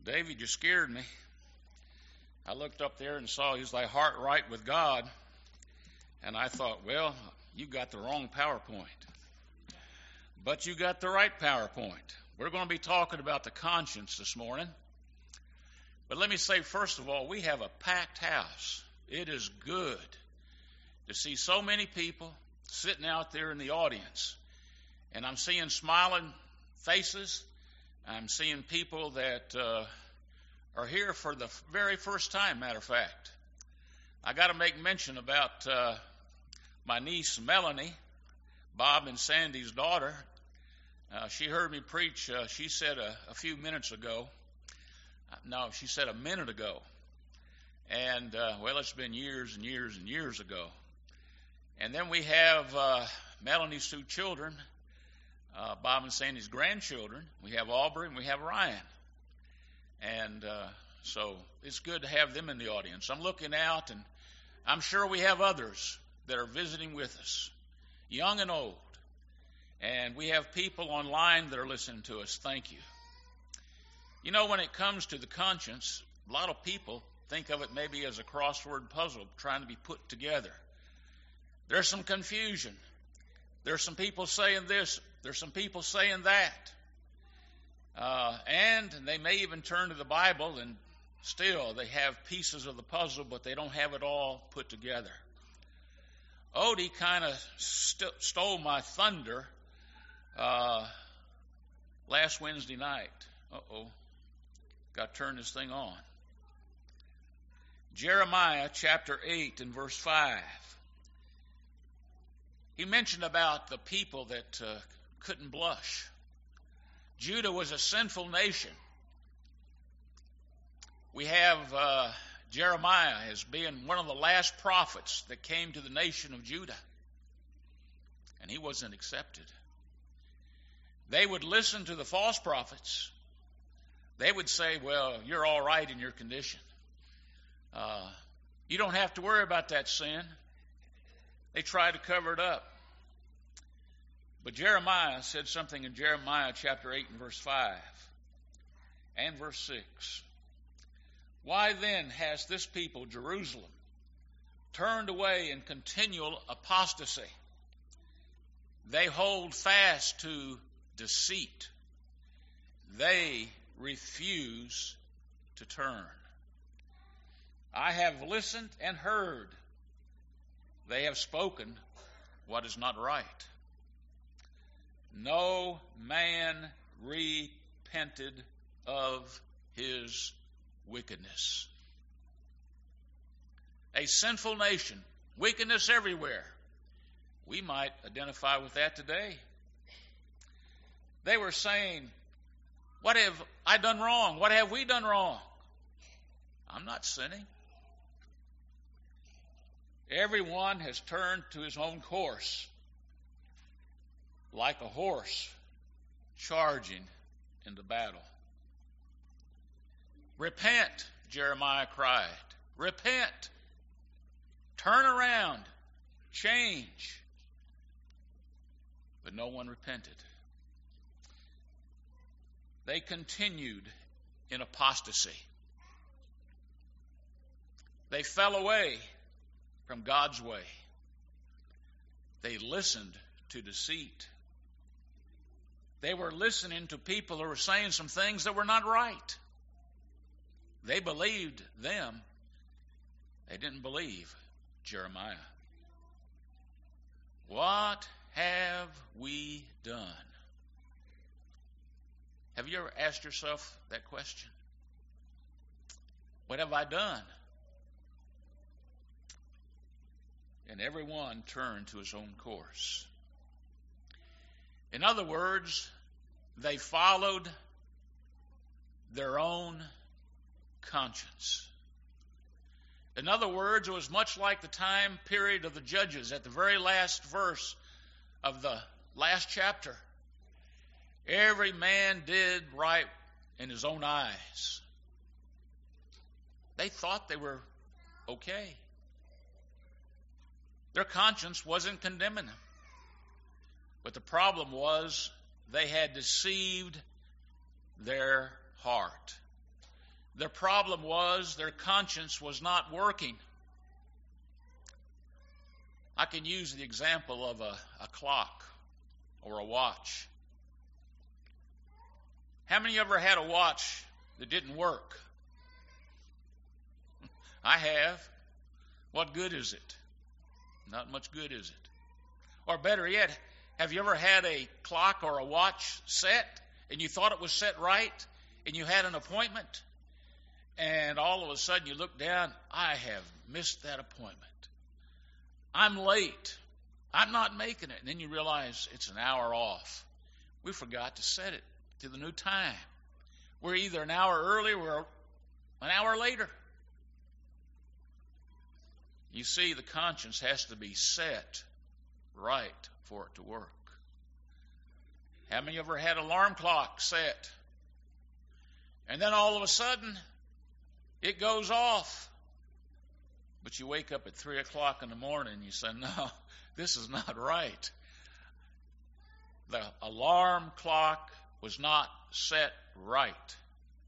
David, you scared me. I looked up there and saw, "Is thy heart right with God?" And I thought, well, you got the wrong PowerPoint. But you got the right PowerPoint. We're going to be talking about the conscience this morning. But let me say, first of all, we have a packed house. It is good to see so many people sitting out there in the audience. And I'm seeing smiling faces. I'm seeing people that are here for the very first time, matter of fact. I got to make mention about my niece, Melanie, Bob and Sandy's daughter. She heard me preach, she said a few minutes ago. No, she said a minute ago. And, well, it's been years and years and years ago. And then we have Melanie's two children, Bob and Sandy's grandchildren. We have Aubrey and we have Ryan. And so it's good to have them in the audience. I'm looking out, and I'm sure we have others that are visiting with us, young and old. And we have people online that are listening to us. Thank you. You know, when it comes to the conscience, a lot of people think of it maybe as a crossword puzzle trying to be put together. There's some confusion. There's some people saying this. There's some people saying that. And they may even turn to the Bible, and still they have pieces of the puzzle, but they don't have it all put together. Odie kind of stole my thunder last Wednesday night. Got to turn this thing on. Jeremiah chapter 8 and verse 5. He mentioned about the people that couldn't blush. Judah was a sinful nation. We have Jeremiah as being one of the last prophets that came to the nation of Judah. And he wasn't accepted. They would listen to the false prophets. They would say, well, you're all right in your condition. You don't have to worry about that sin. They tried to cover it up. But Jeremiah said something in Jeremiah chapter 8 and verse 5 and verse 6. Why then has this people, Jerusalem, turned away in continual apostasy? They hold fast to deceit. They refuse to turn. I have listened and heard. They have spoken what is not right. No man repented of his wickedness. A sinful nation, wickedness everywhere. We might identify with that today. They were saying, what have I done wrong? What have we done wrong? I'm not sinning. Everyone has turned to his own course, like a horse charging into battle. Repent, Jeremiah cried. Repent. Turn around. Change. But no one repented. They continued in apostasy. They fell away from God's way. They listened to deceit. They were listening to people who were saying some things that were not right. They believed them. They didn't believe Jeremiah. What have we done? Have you ever asked yourself that question? What have I done? And everyone turned to his own course. In other words, they followed their own conscience. In other words, it was much like the time period of the Judges at the very last verse of the last chapter. Every man did right in his own eyes. They thought they were okay. Their conscience wasn't condemning them. But the problem was they had deceived their heart. Their problem was their conscience was not working. I can use the example of a clock or a watch. How many of you ever had a watch that didn't work? I have. What good is it? Not much good, is it? Or better yet, have you ever had a clock or a watch set and you thought it was set right and you had an appointment and all of a sudden you look down, I have missed that appointment. I'm late. I'm not making it. And then you realize it's an hour off. We forgot to set it to the new time. We're either an hour early or an hour later. You see, the conscience has to be set right for it to work. How many of you ever had an alarm clock set? And then all of a sudden, it goes off. But you wake up at 3 o'clock in the morning and you say, no, this is not right. The alarm clock was not set right.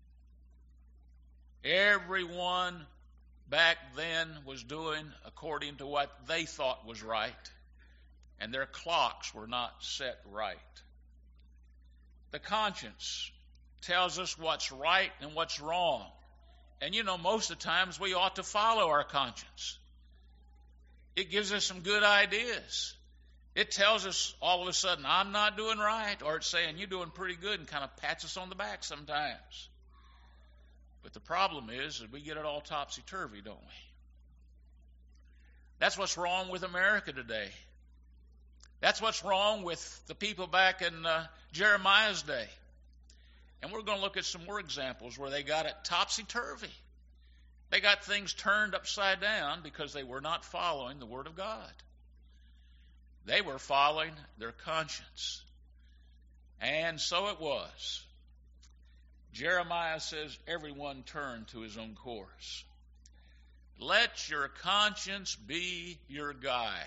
Everyone back then was doing according to what they thought was right, and their clocks were not set right. The conscience tells us what's right and what's wrong. And you know, most of the times we ought to follow our conscience. It gives us some good ideas. It tells us all of a sudden, I'm not doing right, or it's saying, you're doing pretty good, and kind of pats us on the back sometimes. But the problem is that we get it all topsy-turvy, don't we? That's what's wrong with America today. That's what's wrong with the people back in Jeremiah's day. And we're going to look at some more examples where they got it topsy-turvy. They got things turned upside down because they were not following the Word of God. They were following their conscience. And so it was. Jeremiah says, everyone turn to his own course. Let your conscience be your guide.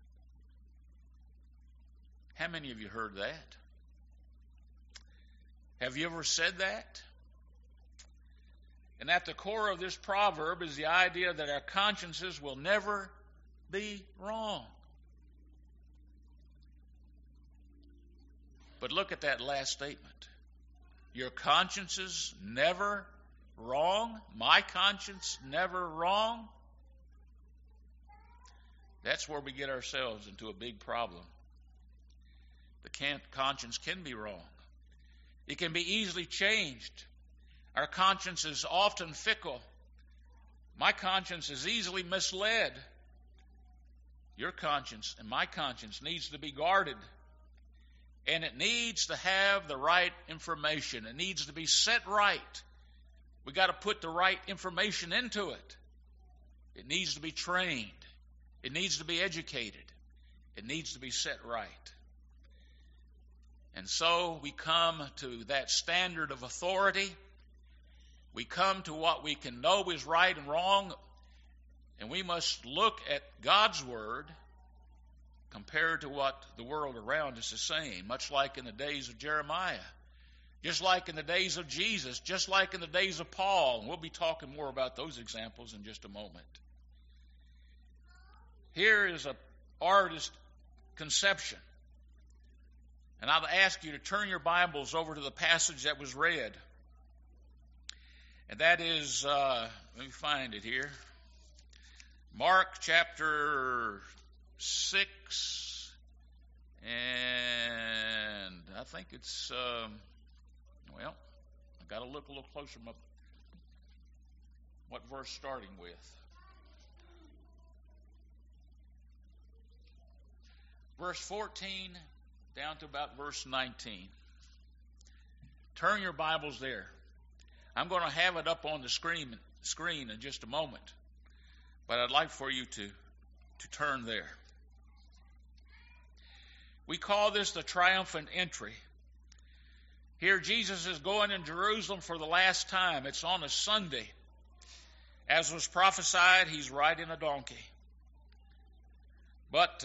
How many of you heard that? Have you ever said that? And at the core of this proverb is the idea that our consciences will never be wrong. But look at that last statement. Your conscience is never wrong. My conscience never wrong. That's where we get ourselves into a big problem. The conscience can be wrong. It can be easily changed. Our conscience is often fickle. My conscience is easily misled. Your conscience and my conscience needs to be guarded. And it needs to have the right information. It needs to be set right. We've got to put the right information into it. It needs to be trained. It needs to be educated. It needs to be set right. And so we come to that standard of authority. We come to what we can know is right and wrong. And we must look at God's Word compared to what the world around us is saying, much like in the days of Jeremiah, just like in the days of Jesus, just like in the days of Paul. And we'll be talking more about those examples in just a moment. Here is an artist's conception. And I'll ask you to turn your Bibles over to the passage that was read. And that is, let me find it here. Mark chapter 6. And I think it's, well, I've got to look a little closer what verse starting with. Verse 14 down to about verse 19. Turn your Bibles there. I'm going to have it up on the screen in just a moment, but I'd like for you to turn there. We call this the triumphant entry. Here Jesus is going in Jerusalem for the last time. It's on a Sunday. As was prophesied, he's riding a donkey. But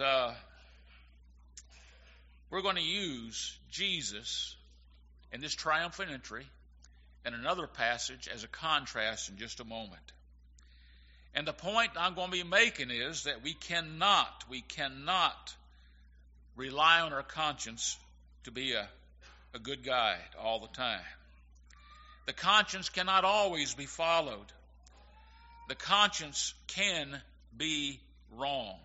we're going to use Jesus in this triumphant entry, and another passage as a contrast in just a moment. And the point I'm going to be making is that we cannot rely on our conscience to be a good guide all the time. The conscience cannot always be followed. The conscience can be wrong.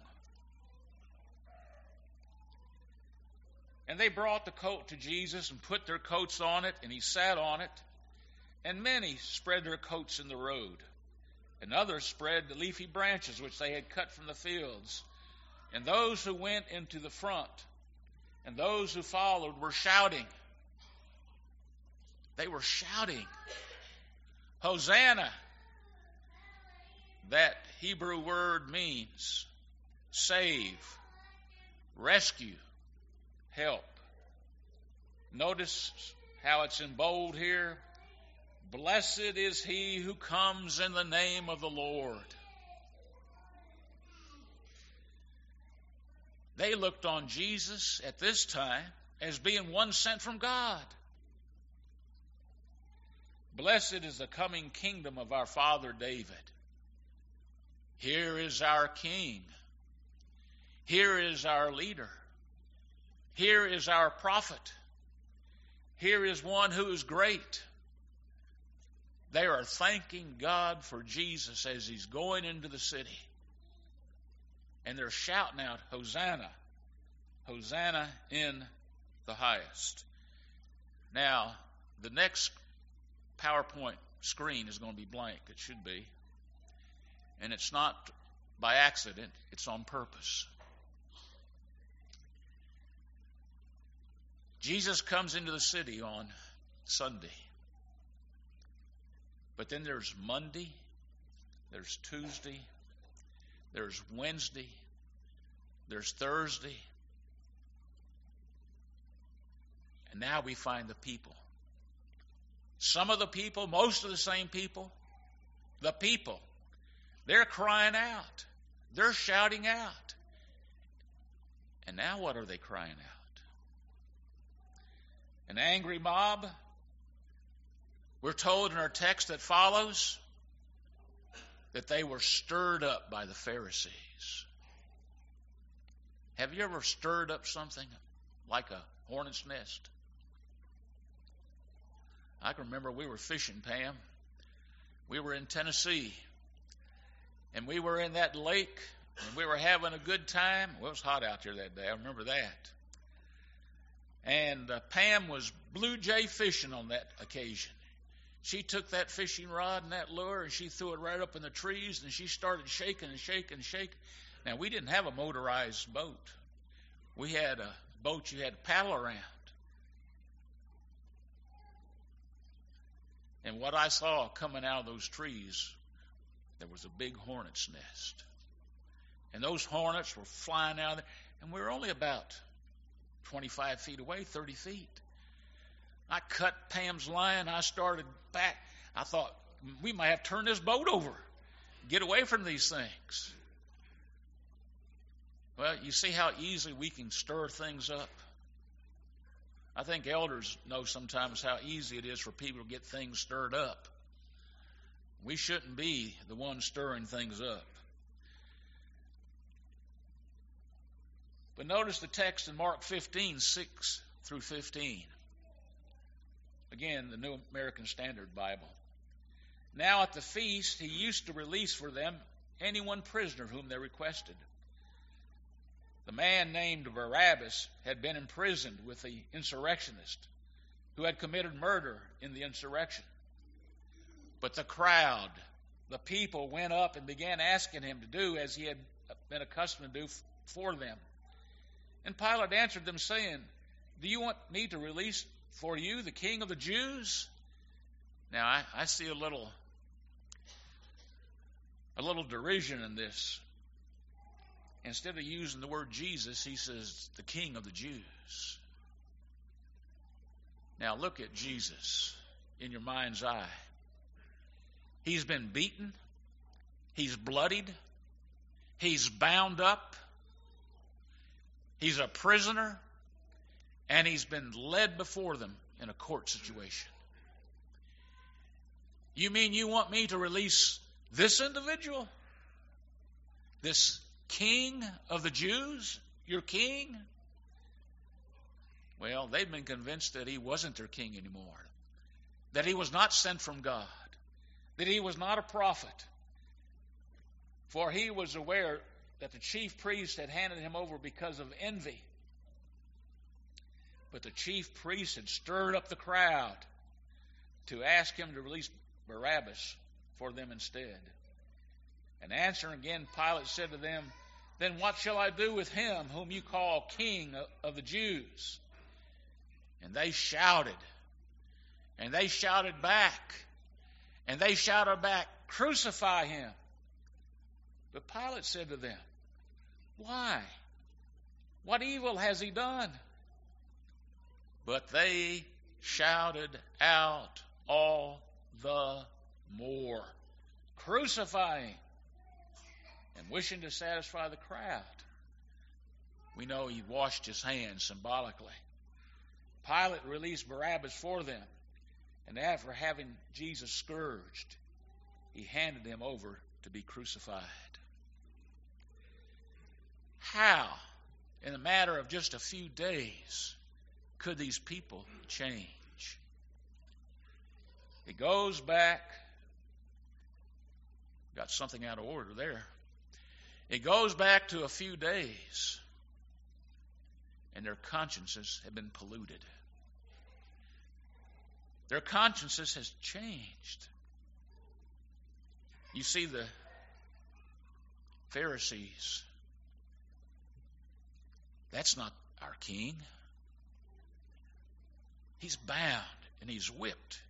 And they brought the coat to Jesus and put their coats on it, and he sat on it. And many spread their coats in the road. And others spread the leafy branches which they had cut from the fields. And those who went into the front and those who followed were shouting. They were shouting, Hosanna. That Hebrew word means save, rescue, help. Notice how it's in bold here. Blessed is he who comes in the name of the Lord. They looked on Jesus at this time as being one sent from God. Blessed is the coming kingdom of our father David. Here is our king. Here is our leader. Here is our prophet. Here is one who is great. They are thanking God for Jesus as he's going into the city. And they're shouting out, Hosanna, Hosanna in the highest. Now, the next PowerPoint screen is going to be blank. It should be. And it's not by accident. It's on purpose. Jesus comes into the city on Sunday. But then there's Monday, there's Tuesday, there's Wednesday, there's Thursday. And now we find the people. Some of the people, most of the same people, the people, they're crying out. They're shouting out. And now what are they crying out? An angry mob? We're told in our text that follows that they were stirred up by the Pharisees. Have you ever stirred up something like a hornet's nest? I can remember we were fishing, Pam. We were in Tennessee. And we were in that lake, and we were having a good time. Well, it was hot out there that day. I remember that. And Pam was blue jay fishing on that occasion. She took that fishing rod and that lure, and she threw it right up in the trees, and she started shaking and shaking and shaking. Now, we didn't have a motorized boat. We had a boat you had to paddle around. And what I saw coming out of those trees, there was a big hornet's nest. And those hornets were flying out of there. And we were only about 25 feet away, 30 feet. I cut Pam's line. I started back. I thought, we might have to turn this boat over. Get away from these things. Well, you see how easily we can stir things up? I think elders know sometimes how easy it is for people to get things stirred up. We shouldn't be the ones stirring things up. But notice the text in Mark 15, 6 through 15. Again, the New American Standard Bible. Now at the feast, he used to release for them any one prisoner whom they requested. The man named Barabbas had been imprisoned with the insurrectionist who had committed murder in the insurrection. But the crowd, the people, went up and began asking him to do as he had been accustomed to do for them. And Pilate answered them, saying, Do you want me to release for you the King of the Jews? Now, I see a little derision in this. Instead of using the word Jesus, he says, the King of the Jews. Now, look at Jesus in your mind's eye. He's been beaten. He's bloodied. He's bound up. He's a prisoner. And he's been led before them in a court situation. You mean you want me to release this individual? This king of the Jews? Your king? Well, they've been convinced that he wasn't their king anymore. That he was not sent from God. That he was not a prophet. For he was aware that the chief priest had handed him over because of envy. But the chief priest had stirred up the crowd to ask him to release Barabbas for them instead. And answering again, Pilate said to them, "Then what shall I do with him whom you call king of the Jews?" And they shouted. And they shouted back. And they shouted back, "Crucify him." But Pilate said to them, "Why? What evil has he done?" But they shouted out all the more, "Crucify him." And wishing to satisfy the crowd, we know he washed his hands symbolically. Pilate released Barabbas for them, and after having Jesus scourged, he handed him over to be crucified. How, in a matter of just a few days, could these people change? It goes back, got something out of order there. It goes back to a few days, and their consciences have been polluted. Their consciences has changed. You see, the Pharisees, that's not our king. He's bound and he's whipped.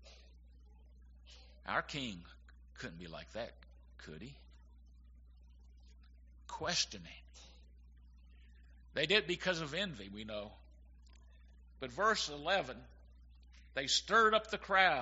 Our king couldn't be like that, could he? Questioning. They did because of envy, we know. But verse 11, they stirred up the crowd.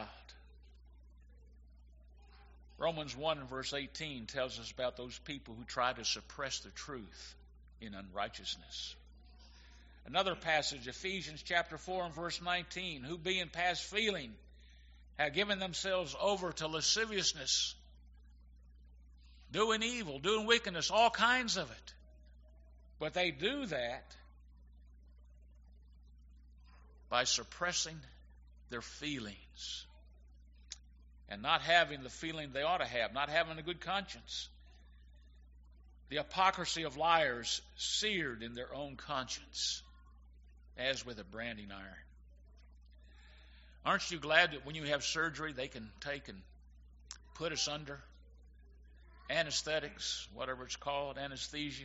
Romans 1 and verse 18 tells us about those people who try to suppress the truth in unrighteousness. Another passage, Ephesians chapter 4 and verse 19, who being past feeling have given themselves over to lasciviousness, doing evil, doing wickedness, all kinds of it. But they do that by suppressing their feelings and not having the feeling they ought to have, not having a good conscience. The hypocrisy of liars seared in their own conscience as with a branding iron. Aren't you glad that when you have surgery they can take and put us under anesthetics, whatever it's called, anesthesia?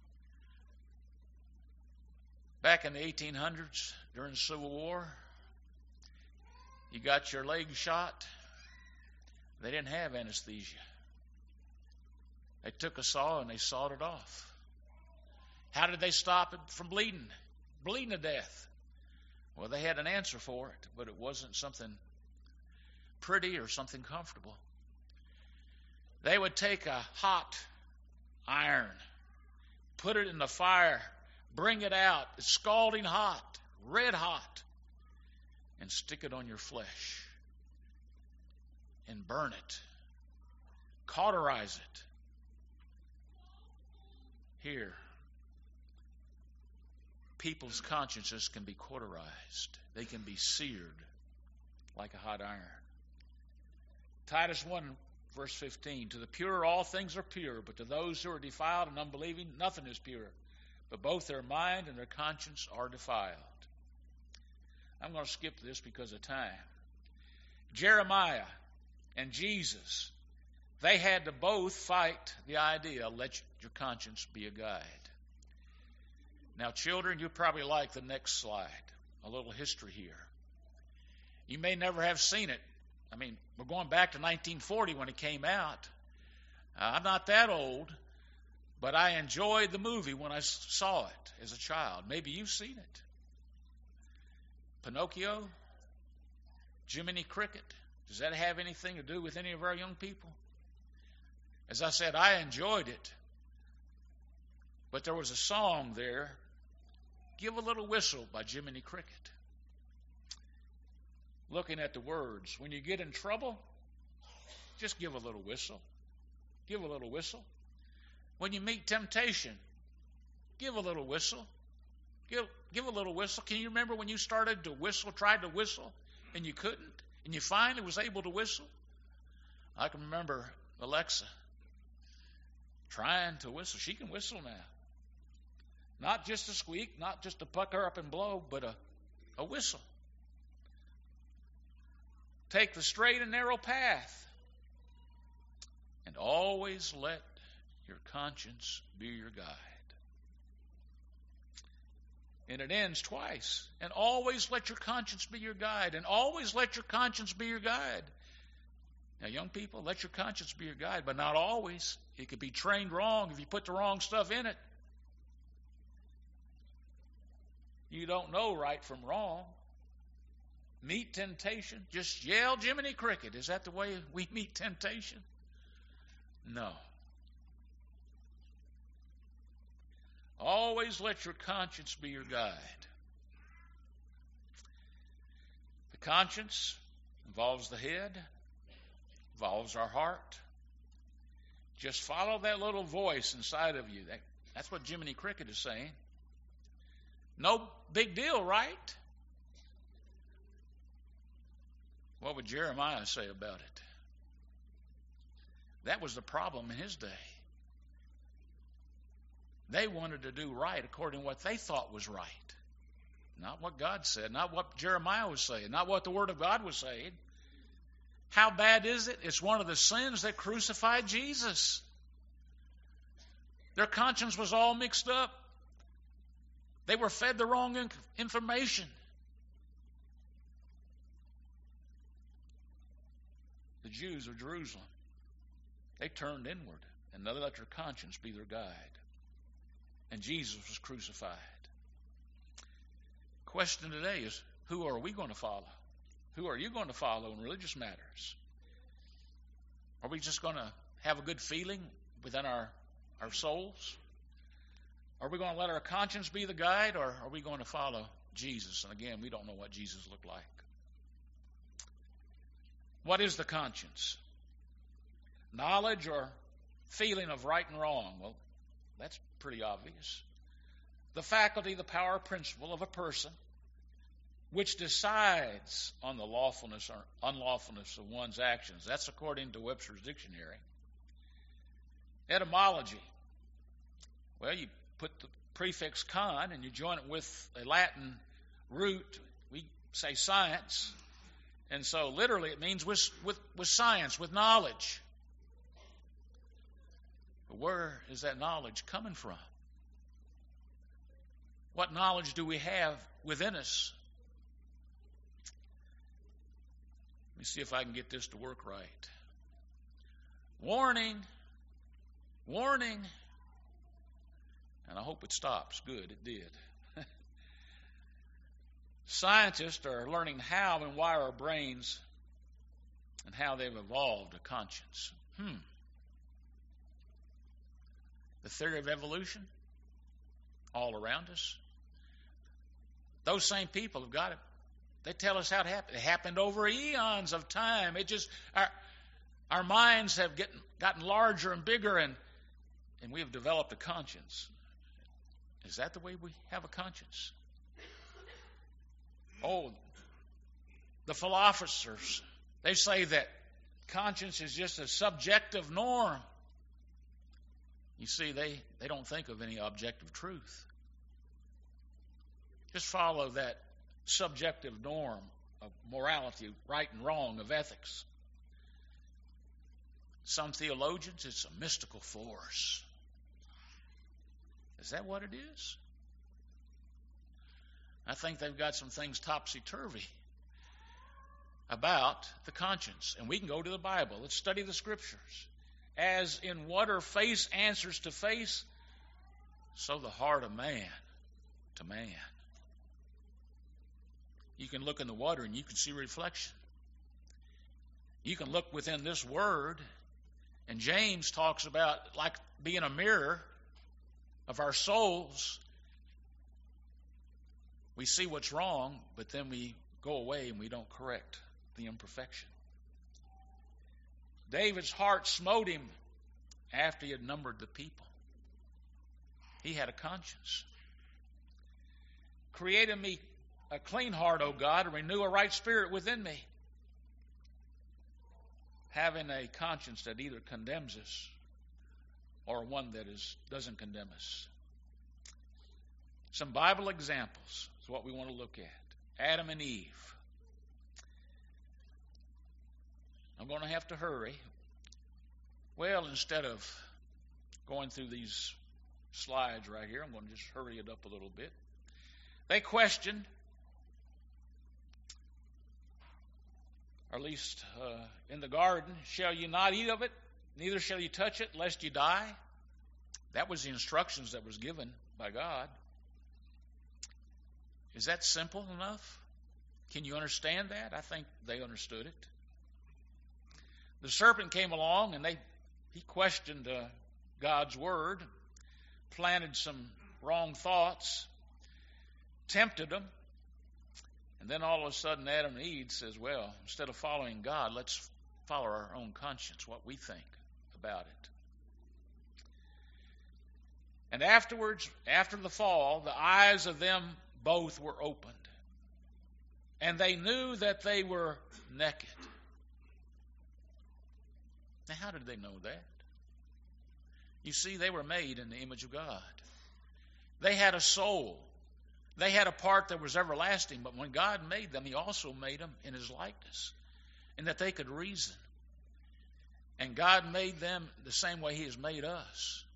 Back in the 1800s, during the Civil War, you got your leg shot. They didn't have anesthesia. They took a saw and they sawed it off. How did they stop it from bleeding? Bleeding to death. Well, they had an answer for it, but it wasn't something pretty or something comfortable. They would take a hot iron, put it in the fire, bring it out, it's scalding hot, red hot, and stick it on your flesh and burn it, cauterize it. Here, people's consciences can be cauterized. They can be seared like a hot iron. Titus 1 verse 15, to the pure all things are pure, but to those who are defiled and unbelieving nothing is pure, but both their mind and their conscience are defiled. I'm going to skip this because of time. Jeremiah and Jesus, they had to both fight the idea, let your conscience be a guide. Now, children, you probably like the next slide, a little history here. You may never have seen it. I mean, we're going back to 1940 when it came out. I'm not that old, but I enjoyed the movie when I saw it as a child. Maybe you've seen it. Pinocchio, Jiminy Cricket. Does that have anything to do with any of our young people? As I said, I enjoyed it. But there was a song there, Give a Little Whistle by Jiminy Cricket. Looking at the words, when you get in trouble, just give a little whistle. Give a little whistle. When you meet temptation, give a little whistle. Give a little whistle. Can you remember when you started to whistle, tried to whistle, and you couldn't? And you finally was able to whistle? I can remember Alexa trying to whistle. She can whistle now. Not just a squeak, not just a pucker up and blow, but a whistle. Take the straight and narrow path. And always let your conscience be your guide. And it ends twice. And always let your conscience be your guide. And always let your conscience be your guide. Now, young people, let your conscience be your guide, but not always. It could be trained wrong if you put the wrong stuff in it. You don't know right from wrong. Meet temptation. Just yell Jiminy Cricket. Is that the way we meet temptation? No. Always let your conscience be your guide. The conscience involves the head, involves our heart. Just follow that little voice inside of you. That's what Jiminy Cricket is saying. No big deal, right? What would Jeremiah say about it? That was the problem in his day. They wanted to do right according to what they thought was right. Not what God said, not what Jeremiah was saying, not what the Word of God was saying. How bad is it? It's one of the sins that crucified Jesus. Their conscience was all mixed up. They were fed the wrong information. The Jews of Jerusalem, they turned inward and they let their conscience be their guide. And Jesus was crucified. Question today is, who are we going to follow? Who are you going to follow in religious matters? Are we just going to have a good feeling within our souls? Are we going to let our conscience be the guide, or are we going to follow Jesus? And again, we don't know what Jesus looked like. What is the conscience? Knowledge or feeling of right and wrong? Well, that's pretty obvious. The faculty, the power, principle of a person which decides on the lawfulness or unlawfulness of one's actions. That's according to Webster's dictionary. Etymology. Well, you put the prefix con and you join it with a Latin root. We say science. And so literally it means with science, with knowledge. But where is that knowledge coming from? What knowledge do we have within us? Let me see if I can get this to work right. Warning. Warning. And I hope it stops. Good, it did. Scientists are learning how and why our brains and how they've evolved a conscience. The theory of evolution, all around us. Those same people have got it. They tell us how it happened. It happened over eons of time. It just our minds have gotten larger and bigger, and we have developed a conscience. Is that the way we have a conscience? Oh, the philosophers, they say that conscience is just a subjective norm. You see, they don't think of any objective truth. Just follow that subjective norm of morality, right and wrong, of ethics. Some theologians, it's a mystical force. Is that what it is? I think they've got some things topsy-turvy about the conscience. And we can go to the Bible. Let's study the Scriptures. As in water face answers to face, so the heart of man to man. You can look in the water and you can see reflection. You can look within this word, and James talks about like being a mirror of our souls. We see what's wrong, but then we go away and we don't correct the imperfection. David's heart smote him after he had numbered the people. He had a conscience. Create in me a clean heart, O God, and renew a right spirit within me. Having a conscience that either condemns us or one that doesn't condemn us. Some Bible examples is what we want to look at. Adam and Eve. I'm going to have to hurry. Well, instead of going through these slides right here, I'm going to just hurry it up a little bit. They questioned, or at least in the garden, shall you not eat of it, neither shall you touch it, lest you die. That was the instructions that was given by God. Is that simple enough? Can you understand that? I think they understood it. The serpent came along and he questioned God's word, planted some wrong thoughts, tempted them, and then all of a sudden Adam and Eve says, well, instead of following God, let's follow our own conscience, what we think about it. And afterwards, after the fall, the eyes of them both were opened, and they knew that they were naked. Now, how did they know that? You see, they were made in the image of God. They had a soul. They had a part that was everlasting, but when God made them, He also made them in His likeness, and that they could reason. And God made them the same way He has made us.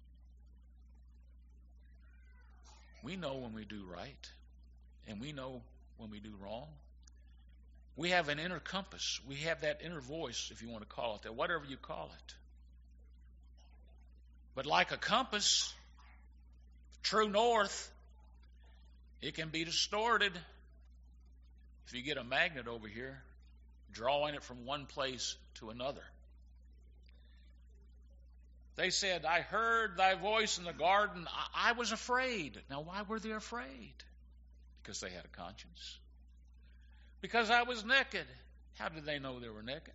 We know when we do right, and we know when we do wrong. We have an inner compass. We have that inner voice, if you want to call it that, whatever you call it. But like a compass, true north, it can be distorted if you get a magnet over here, drawing it from one place to another. They said, I heard thy voice in the garden. I was afraid. Now, why were they afraid? Because they had a conscience. Because I was naked. How did they know they were naked?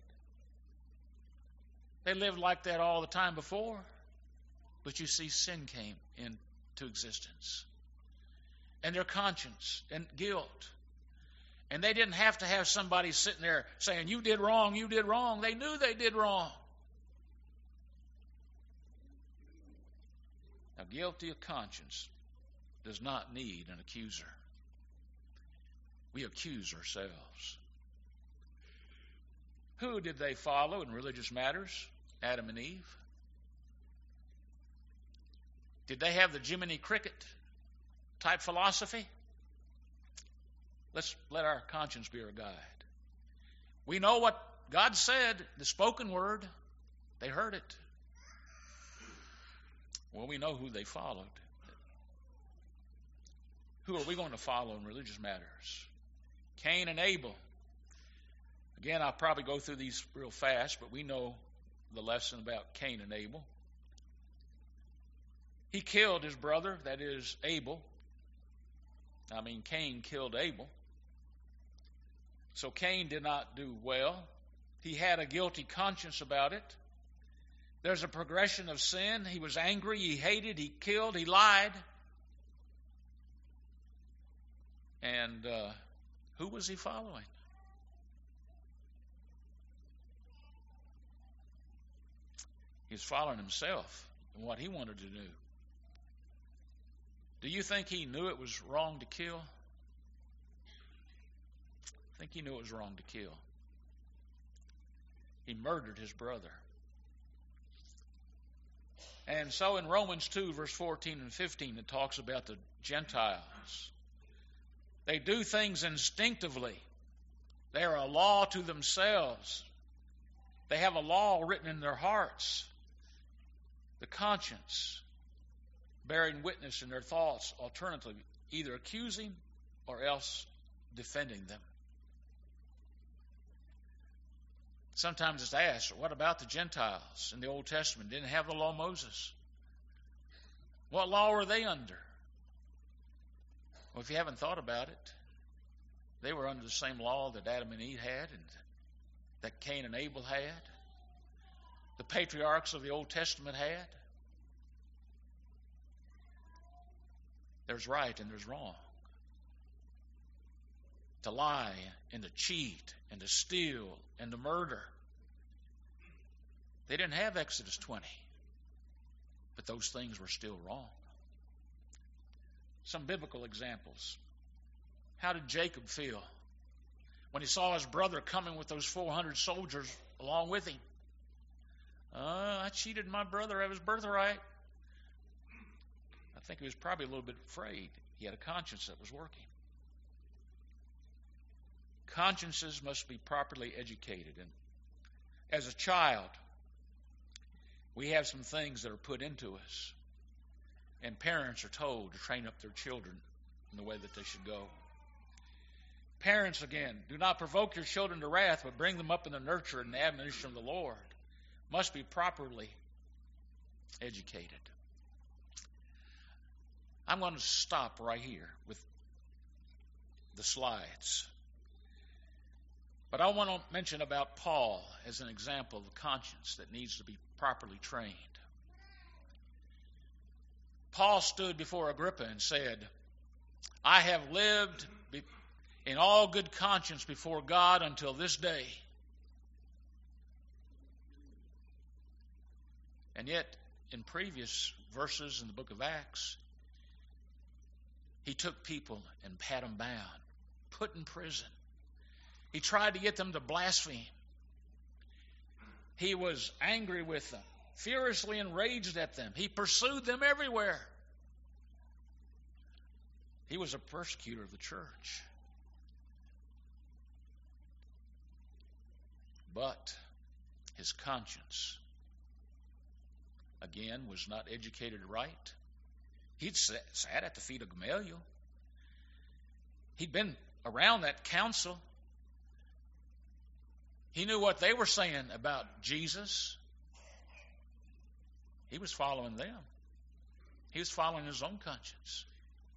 They lived like that all the time before. But you see, sin came into existence. And their conscience and guilt. And they didn't have to have somebody sitting there saying, you did wrong, you did wrong. They knew they did wrong. Now, guilty of conscience does not need an accuser. We accuse ourselves. Who did they follow in religious matters? Adam and Eve. Did they have the Jiminy Cricket type philosophy? Let's let our conscience be our guide. We know what God said, the spoken word. They heard it. Well, we know who they followed. Who are we going to follow in religious matters? Cain and Abel. Again, I'll probably go through these real fast, but we know the lesson about Cain and Abel. He killed his brother, that is Abel. Cain killed Abel. So Cain did not do well. He had a guilty conscience about it. There's a progression of sin. He was angry, he hated, he killed, he lied. And who was he following? He was following himself and what he wanted to do. Do you think he knew it was wrong to kill? I think he knew it was wrong to kill. He murdered his brother. And so in Romans 2, verse 14 and 15, it talks about the Gentiles. They do things instinctively. They are a law to themselves. They have a law written in their hearts. The conscience, bearing witness in their thoughts, alternatively, either accusing or else defending them. Sometimes it's asked, what about the Gentiles in the Old Testament? Didn't have the law of Moses. What law were they under? Well, if you haven't thought about it, they were under the same law that Adam and Eve had and that Cain and Abel had. the patriarchs of the Old Testament had? There's right and there's wrong. To lie and to cheat and to steal and to murder. They didn't have Exodus 20, but those things were still wrong. Some biblical examples. How did Jacob feel when he saw his brother coming with those 400 soldiers along with him? I cheated my brother of his birthright. I think he was probably a little bit afraid. He had a conscience that was working. Consciences must be properly educated. And as a child, we have some things that are put into us. And parents are told to train up their children in the way that they should go. Parents, again, do not provoke your children to wrath, but bring them up in the nurture and the admonition of the Lord. Must be properly educated. I'm going to stop right here with the slides. But I want to mention about Paul as an example of a conscience that needs to be properly trained. Paul stood before Agrippa and said, I have lived in all good conscience before God until this day. And yet, in previous verses in the book of Acts, he took people and had them bound, put in prison. He tried to get them to blaspheme. He was angry with them, furiously enraged at them. He pursued them everywhere. He was a persecutor of the church. But his conscience, again, was not educated right. He'd sat at the feet of Gamaliel. He'd been around that council. He knew what they were saying about Jesus. He was following them. He was following his own conscience.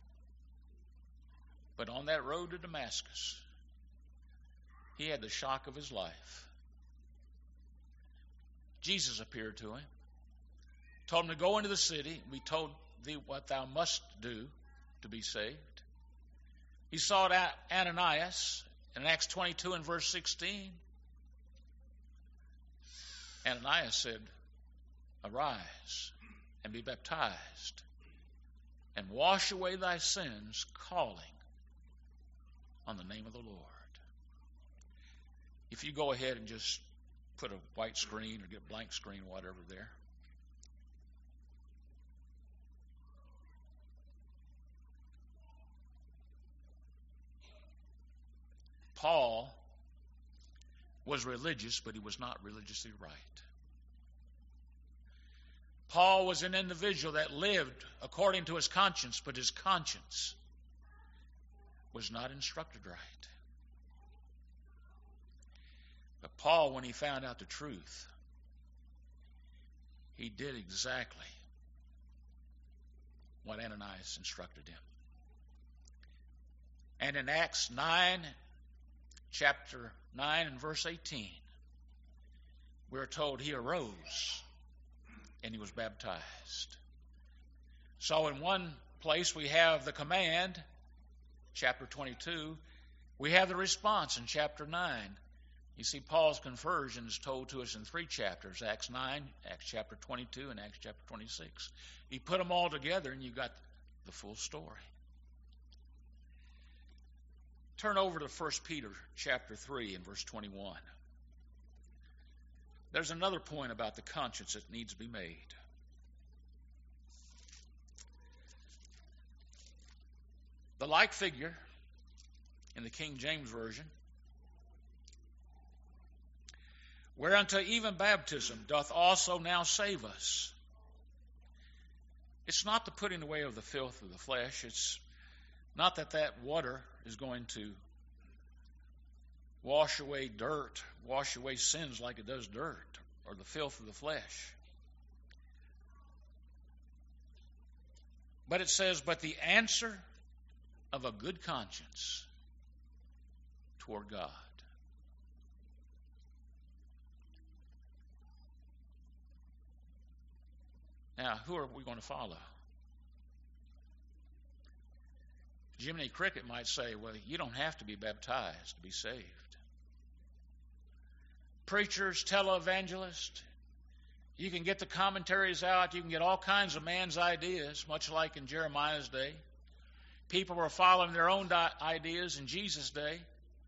But on that road to Damascus, he had the shock of his life. Jesus appeared to him, told him to go into the city, be told thee what thou must do to be saved. He sought out Ananias in Acts 22 and verse 16. Ananias said, arise and be baptized and wash away thy sins, calling on the name of the Lord. If you go ahead and just put a white screen or get blank screen, whatever there. Paul was religious, but he was not religiously right. Paul was an individual that lived according to his conscience, but his conscience was not instructed right. But Paul, when he found out the truth, he did exactly what Ananias instructed him. And in Acts 9, chapter 9 and verse 18, we're told he arose and he was baptized. So in one place we have the command, chapter 22. We have the response in chapter 9. You see, Paul's conversion is told to us in 3 chapters, Acts 9, Acts chapter 22, and Acts chapter 26. You put them all together and you got the full story. Turn over to 1 Peter chapter 3 and verse 21. There's another point about the conscience that needs to be made. The like figure in the King James Version, whereunto even baptism doth also now save us. It's not the putting away of the filth of the flesh. It's not that water is going to wash away dirt, wash away sins like it does dirt, or the filth of the flesh. But it says, but the answer of a good conscience toward God. Now, who are we going to follow? Jiminy Cricket might say, well, you don't have to be baptized to be saved. Preachers, televangelists, you can get the commentaries out. You can get all kinds of man's ideas, much like in Jeremiah's day. People were following their own ideas in Jesus' day.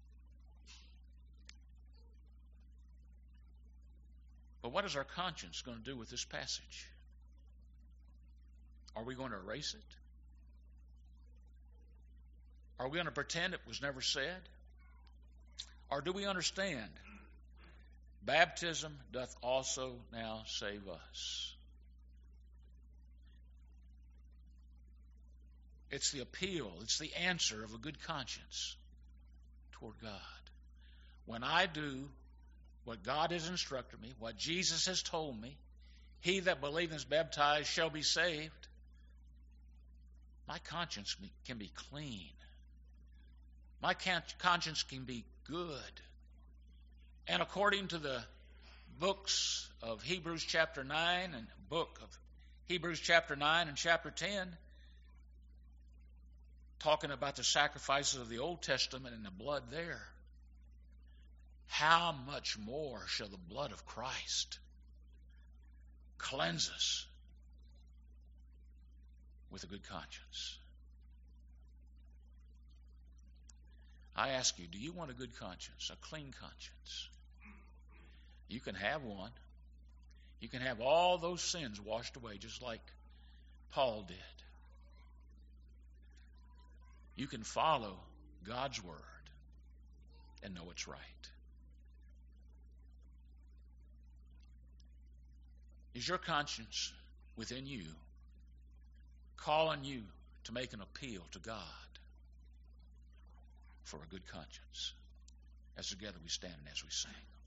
But what is our conscience going to do with this passage? Are we going to erase it? Are we going to pretend it was never said? Or do we understand? Baptism doth also now save us. It's the appeal, it's the answer of a good conscience toward God. When I do what God has instructed me, what Jesus has told me, he that believeth and is baptized shall be saved, my conscience can be clean. My conscience can be good. And according to the books of Hebrews chapter 9 and book of Hebrews chapter 9 and chapter 10, talking about the sacrifices of the Old Testament and the blood there, how much more shall the blood of Christ cleanse us with a good conscience? I ask you, do you want a good conscience, a clean conscience? You can have one. You can have all those sins washed away, just like Paul did. You can follow God's word and know it's right. Is your conscience within you calling you to make an appeal to God for a good conscience? As together we stand and as we sing.